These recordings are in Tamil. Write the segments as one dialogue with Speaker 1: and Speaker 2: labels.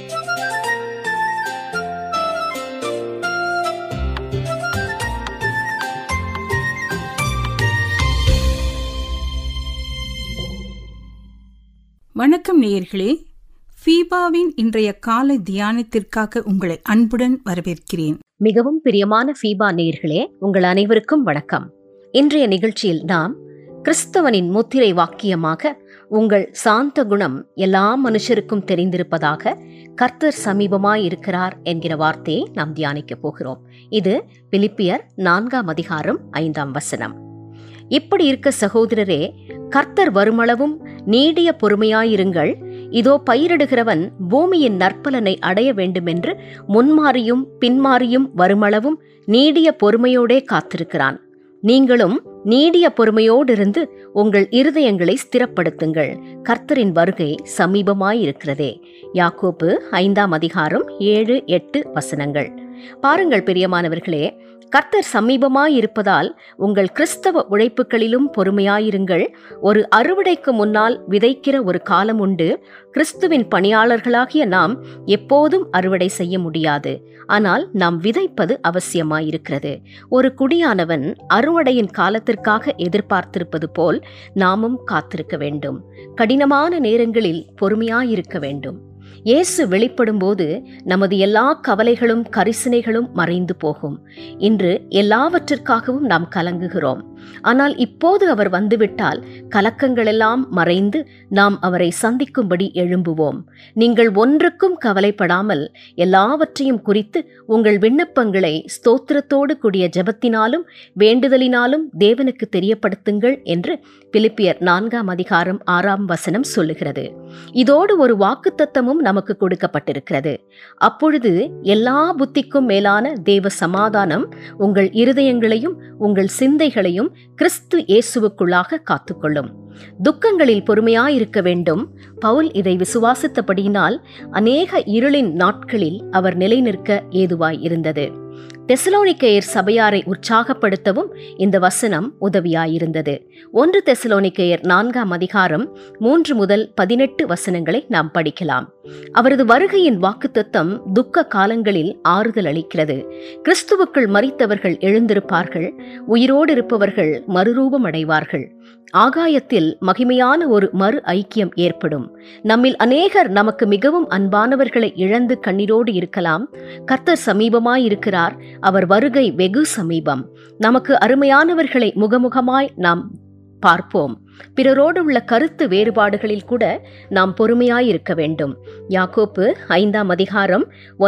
Speaker 1: வணக்கம் நேயர்களே, ஃபீபாவின் இன்றைய காலை தியானத்திற்காக உங்களை அன்புடன் வரவேற்கிறேன்.
Speaker 2: மிகவும் பிரியமான ஃபீபா நேயர்களே, உங்கள் அனைவருக்கும் வணக்கம். இன்றைய நிகழ்ச்சியில் நாம் கிறிஸ்தவனின் முத்திரை வாக்கியமாக உங்கள் சாந்த குணம் எல்லா மனுஷருக்கும் தெரிந்திருப்பதாக கர்த்தர் சமீபமாயிருக்கிறார் என்கிற வார்த்தையை நாம் தியானிக்கப் போகிறோம். இது பிலிப்பியர் 4ஆம் அதிகாரம் 5ஆம் வசனம். இப்படி இருக்க சகோதரரே, கர்த்தர் வருமளவும் நீடிய பொறுமையாயிருங்கள். இதோ பயிரிடுகிறவன் பூமியின் நற்பலனை அடைய வேண்டுமென்று முன்மாறியும் பின்மாறியும் வருமளவும் நீடிய பொறுமையோடே காத்திருக்கிறான். நீங்களும் நீடிய பொறுமையோடிருந்து உங்கள் இருதயங்களை ஸ்திரப்படுத்துங்கள். கர்த்தரின் வருகை சமீபமாயிருக்கிறதே. யாக்கோபு 5ஆம் அதிகாரம் 7-8 வசனங்கள். பாருங்கள் பிரியமானவர்களே, கர்த்தர் சமீபமாயிருப்பதால் உங்கள் கிறிஸ்தவ உழைப்புகளிலும் பொறுமையாயிருங்கள். ஒரு அறுவடைக்கு முன்னால் விதைக்கிற ஒரு காலம் உண்டு. கிறிஸ்துவின் பணியாளர்களாகிய நாம் எப்போதும் அறுவடை செய்ய முடியாது. ஆனால் நாம் விதைப்பது அவசியமாயிருக்கிறது. ஒரு குடியானவன் அறுவடையின் காலத்திற்காக எதிர்பார்த்திருப்பது போல் நாமும் காத்திருக்க வேண்டும். கடினமான நேரங்களில் பொறுமையாயிருக்க வேண்டும். இயேசு வெளிப்படும் போது நமது எல்லா கவலைகளும் கரிசனைகளும் மறைந்து போகும். இன்று எல்லாவற்றிற்காகவும் நாம் கலங்குகிறோம். ஆனால் இப்போது அவர் வந்துவிட்டால் கலக்கங்களெல்லாம் மறைந்து நாம் அவரை சந்திக்கும்படி எழும்புவோம். நீங்கள் ஒன்றுக்கும் கவலைப்படாமல் எல்லாவற்றையும் குறித்து உங்கள் விண்ணப்பங்களை ஸ்தோத்திரத்தோடு கூடிய ஜெபத்தினாலும் வேண்டுதலினாலும் தேவனுக்கு தெரியப்படுத்துங்கள் என்று பிலிப்பியர் 4ஆம் அதிகாரம் 6ஆம் வசனம் சொல்லுகிறது. இதோடு ஒரு வாக்குத்தத்தமும் நமக்கு கொடுக்கப்பட்டிருக்கிறது. அப்பொழுது எல்லா புத்திக்கும் மேலான தேவ சமாதானம் உங்கள் இருதயங்களையும் உங்கள் சிந்தைகளையும் கிறிஸ்து இயேசுவுக்குள்ளாக காத்துக்கொள்ளும். துக்கங்களில் பொறுமையாயிருக்க வேண்டும். பவுல் இதை விசுவாசித்தபடியினால் அநேக இருளின் நாட்களில் அவர் நிலைநிற்க ஏதுவாய் இருந்தது. தெசலோனிக்கேயர் சபையாரை உற்சாகப்படுத்தவும் இந்த வசனம் உதவியாயிருந்தது. 1 தெசலோனிக்கேயர் 4ஆம் அதிகாரம் 3-18 வசனங்களை நாம் படிக்கலாம். அவரது வருகையின் வாக்குத்தத்தம் துக்க காலங்களில் ஆறுதல் அளிக்கிறது. கிறிஸ்துவுக்குள் மரித்தவர்கள் எழுந்திருப்பார்கள். உயிரோடு இருப்பவர்கள் மறுரூபம் அடைவார்கள். ஆகாயத்தில் மகிமையான ஒரு மறு ஐக்கியம் ஏற்படும். நம்மில் அநேகர் நமக்கு மிகவும் அன்பானவர்களை இழந்து கண்ணீரோடு இருக்கலாம். கர்த்தர் சமீபமாயிருக்கிறார். அவர் வருகை வெகு சமீபம். நமக்கு அருமையானவர்களை முகமுகமாய் நாம் பார்ப்போம். பிறரோடு உள்ள கருத்து வேறுபாடுகளில் கூட நாம் பொறுமையாயிருக்க வேண்டும். யாக்கோபு 5ஆம் அதிகாரம்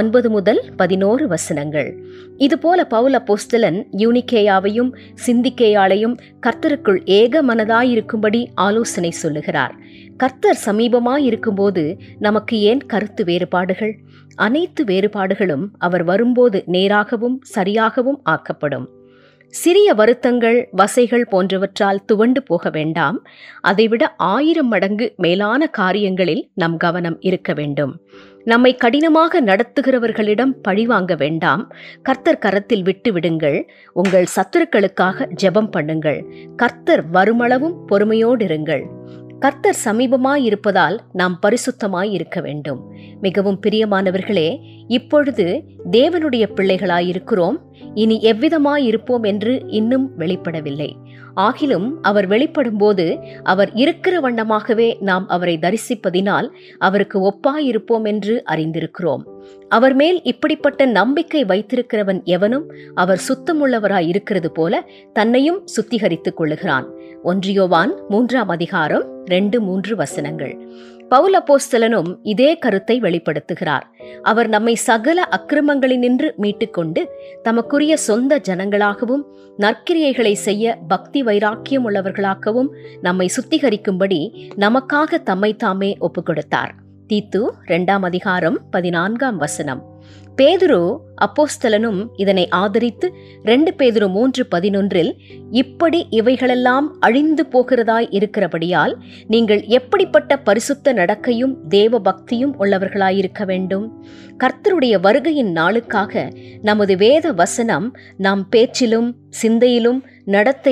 Speaker 2: 9-11 வசனங்கள். இதுபோல பவுல் அப்போஸ்தலன் யூனிக்கேயாவையும் சிந்திக்கேயாளையும் கர்த்தருக்குள் ஏக மனதாயிருக்கும்படி ஆலோசனை சொல்லுகிறார். கர்த்தர் சமீபமாயிருக்கும்போது நமக்கு ஏன் கருத்து வேறுபாடுகள்? அனைத்து வேறுபாடுகளும் அவர் வரும்போது நேராகவும் சரியாகவும் ஆக்கப்படும். சிறிய வருத்தங்கள் வசைகள் போன்றவற்றால் துவண்டு போக வேண்டாம். அதைவிட 1000 மடங்கு மேலான காரியங்களில் நம் கவனம் இருக்க வேண்டும். நம்மை கடினமாக நடத்துகிறவர்களிடம் பழிவாங்க வேண்டாம். கர்த்தர் கரத்தில் விட்டு விடுங்கள். உங்கள் சத்துருக்களுக்காக ஜெபம் பண்ணுங்கள். கர்த்தர் வருமளவும் பொறுமையோடிருங்கள். கர்த்தர் சமீபமாயிருப்பதால் நாம் பரிசுத்தமாயிருக்க வேண்டும். மிகவும் பிரியமானவர்களே, இப்பொழுது தேவனுடைய பிள்ளைகளாயிருக்கிறோம். இனி எவ்விதமாயிருப்போம் என்று இன்னும் வெளிப்படவில்லை. ஆகிலும் அவர் வெளிப்படும் போது அவர் இருக்கிற வண்ணமாகவே நாம் அவரை தரிசிப்பதினால் அவருக்கு ஒப்பாயிருப்போம் என்று அறிந்திருக்கிறோம். அவர் மேல் இப்படிப்பட்ட நம்பிக்கை வைத்திருக்கிறவன் எவனும் அவர் சுத்தமுள்ளவராய் இருக்கிறது போல தன்னையும் சுத்திகரித்துக் கொள்ளுகிறான். 1 யோவான் 3ஆம் அதிகாரம் 2-3 வசனங்கள். பவுல் அப்போஸ்தலனும் இதே கருத்தை வெளிப்படுத்துகிறார். அவர் நம்மை சகல அக்கிரமங்களினின்று மீட்டுக்கொண்டு தமக்குரிய சொந்த ஜனங்களாகவும் நற்கிரியைகளை செய்ய பக்தி வைராக்கியம் உள்ளவர்களாகவும் நம்மை சுத்திகரிக்கும்படி நமக்காக தம்மை தாமே ஒப்புக்கொடுத்தார். தீத்து 2ஆம் அதிகாரம் 14ஆம் வசனம். பேதுரு அப்போஸ்தலனும் இதனை ஆதரித்து 2 பேதுரு 3:11 இப்படி இவைகளெல்லாம் அழிந்து போகிறதாய் இருக்கிறபடியால் நீங்கள் எப்படிப்பட்ட பரிசுத்த நடக்கையும் தேவ பக்தியும் உள்ளவர்களாயிருக்க வேண்டும். கர்த்தருடைய வருகையின் நாளுக்காக நமது வேத வசனம் நாம் பேச்சிலும் சிந்தையிலும் நடத்தையிலும்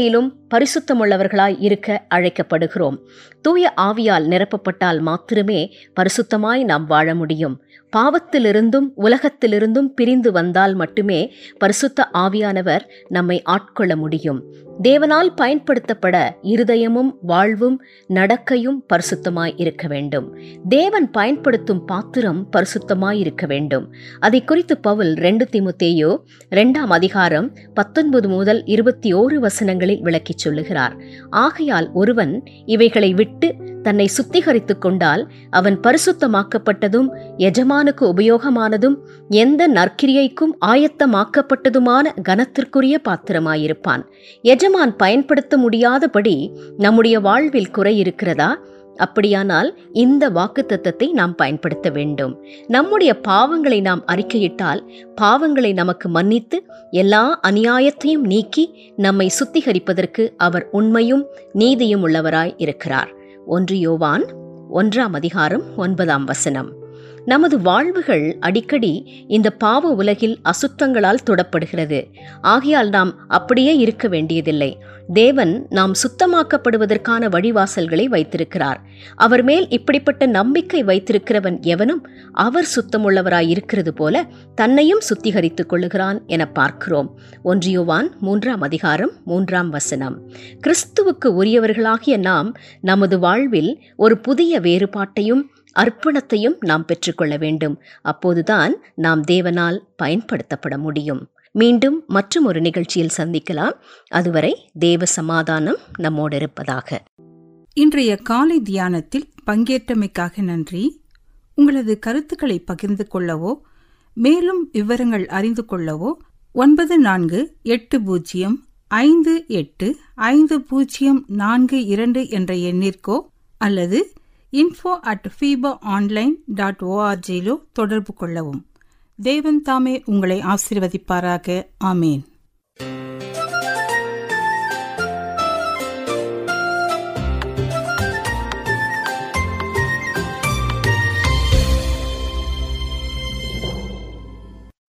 Speaker 2: பரிசுத்தமுள்ளவர்களாய் இருக்க அழைக்கப்படுகிறோம். தூய ஆவியால் நிரப்பப்பட்டால் மாத்திரமே பரிசுத்தமாய் நாம் வாழ முடியும். பாவத்திலிருந்தும் உலகத்திலிருந்தும் பிரிந்து வந்தால் மட்டுமே பரிசுத்த ஆவியானவர் நம்மை ஆட்கொள்ள முடியும். தேவனால் பயன்படுத்தப்பட இருதயமும் வாழ்வும் நடக்கையும் பரிசுத்தமாய் இருக்க வேண்டும். தேவன் பயன்படுத்தும் பாத்திரம் பரிசுத்தமாய் இருக்க வேண்டும். அதை குறித்து பவுல் 2 தீமோத்தேயு 2ஆம் அதிகாரம் 19 முதல் 21 வசனங்களில் விளக்கிச் சொல்லுகிறார். ஆகையால் ஒருவன் இவைகளை விட்டு தன்னை சுத்திகரித்துக் கொண்டால் அவன் பரிசுத்தமாக்கப்பட்டதும் எஜமானுக்கு உபயோகமானதும் எந்த நற்கிரியைக்கும் ஆயத்தமாக்கப்பட்டதுமான கனத்திற்குரிய பாத்திரமாயிருப்பான். எஜமான் பயன்படுத்த முடியாதபடி நம்முடைய வாழ்வில் குறை இருக்கிறதா? அப்படியானால் இந்த வாக்குத்தத்தத்தை நாம் பயன்படுத்த வேண்டும். நம்முடைய பாவங்களை நாம் அறிக்கையிட்டால் பாவங்களை நமக்கு மன்னித்து எல்லா அநியாயத்தையும் நீக்கி நம்மை சுத்திகரிப்பதற்கு அவர் உண்மையும் நீதியும் உள்ளவராய் இருக்கிறார். 1 யோவான் 1ஆம் அதிகாரம் 9ஆம் வசனம். நமது வாழ்வுகள் அடிக்கடி இந்த பாவ உலகில் அசுத்தங்களால் தொடப்படுகிறது. ஆகையால் நாம் அப்படியே இருக்க வேண்டியதில்லை. தேவன் நாம் சுத்தமாக்கப்படுவதற்கான வழிவாசல்களை வைத்திருக்கிறார். அவர் மேல் இப்படிப்பட்ட நம்பிக்கை வைத்திருக்கிறவன் எவனும் அவர் சுத்தமுள்ளவராய் இருக்கிறது போல தன்னையும் சுத்திகரித்துக் கொள்ளுகிறான் என பார்க்கிறோம். 1 யோவான் 3ஆம் அதிகாரம் 3ஆம் வசனம். கிறிஸ்துவுக்கு உரியவர்களாகிய நாம் நமது வாழ்வில் ஒரு புதிய வேறுபாட்டையும் அர்ப்பணத்தையும் நாம் பெற்றுக்கொள்ள வேண்டும். அப்போதுதான் நாம் தேவனால் பயன்படுத்தப்பட முடியும். மீண்டும் மற்றும் ஒரு நிகழ்ச்சியில் சந்திக்கலாம். அதுவரை தேவ சமாதானம் நம்மோடு இருப்பதாக.
Speaker 1: இன்றைய காலை தியானத்தில் பங்கேற்றமைக்காக நன்றி. உங்களது கருத்துக்களை பகிர்ந்து கொள்ளவோ மேலும் விவரங்கள் அறிந்து கொள்ளவோ 94585052 என்ற எண்ணிற்கோ அல்லது info@fibaonline.org தொடர்பு கொள்ளவும். தேவன் தாமே உங்களை ஆசீர்வதிப்பாராக. ஆமேன்.